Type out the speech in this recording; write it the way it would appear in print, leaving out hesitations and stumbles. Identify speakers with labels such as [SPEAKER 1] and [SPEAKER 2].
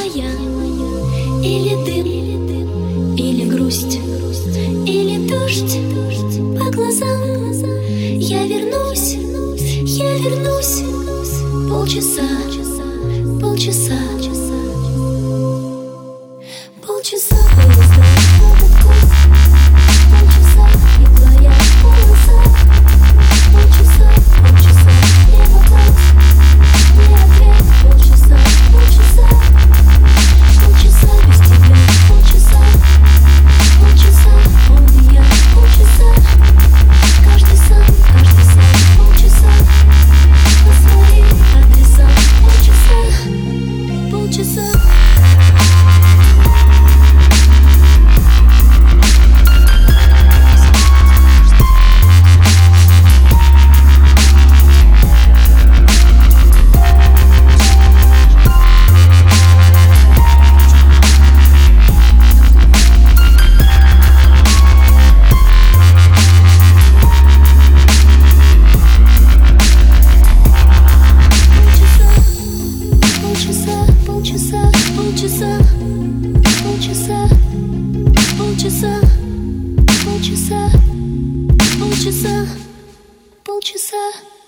[SPEAKER 1] моя, или дым, или грусть, или дождь по глазам. Я вернусь, полчаса, полчаса, полчаса поезда, полчаса и твоя полоса, полчаса, не вопрос, не ответ, полчаса, полчаса без тебя, полчаса, он и я, полчаса, каждый сам, полчаса, по своим адресам, полчаса. Полчаса.